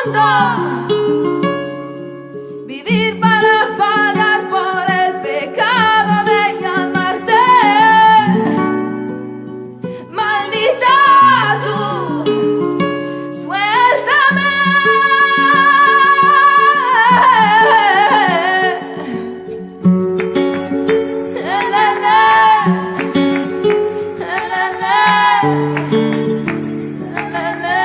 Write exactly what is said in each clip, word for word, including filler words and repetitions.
mundo, vivir para pagar por el pecado de llamarte. Maldita tú, suéltame. La, la, la. La, la, la. La, la, la.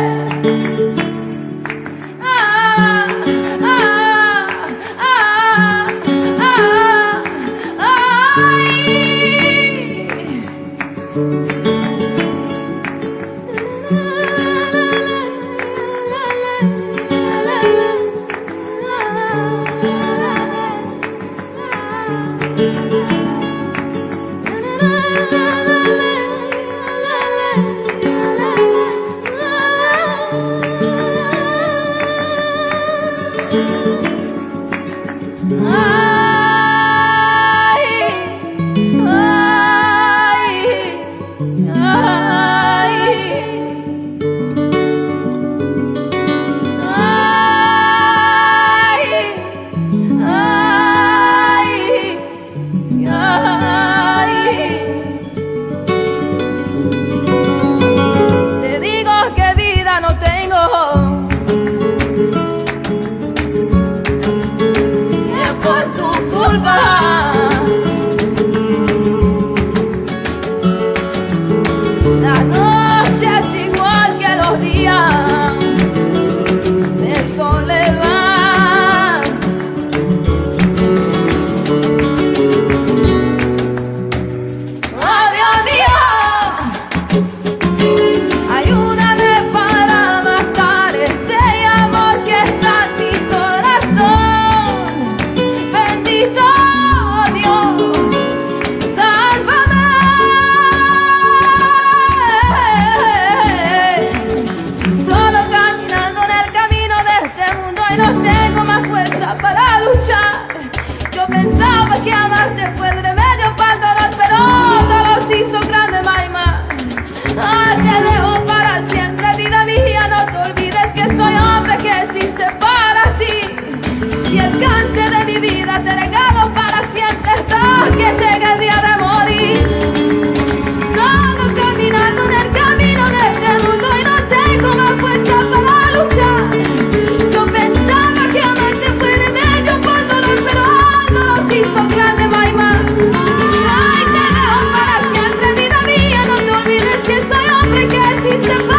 Te digo que vida no tengo, es por tu culpa. La noche es igual que los días de soledad. Oh Dios mío, ayúdame para matar este amor que está en mi corazón. Bendito Dios, sálvame. Solo caminando en el camino de este mundo y no tengo más fuerza para luchar. Yo pensaba que amarte fue el remedio para el dolor, pero el dolor se hizo grande, maima. Ah, te dejo para siempre, vida mía, no te olvides que soy hombre que existe para ti. Y el cante de mi vida te regalo para siempre hasta que llegue el día de morir. Solo caminando en el camino de este mundo y no tengo más fuerza para luchar. Yo pensaba que amarte fue remedio por dolor, pero el dolor se hizo grande, maima. Ay, te dejo para siempre, vida mía, no te olvides que soy hombre que existe para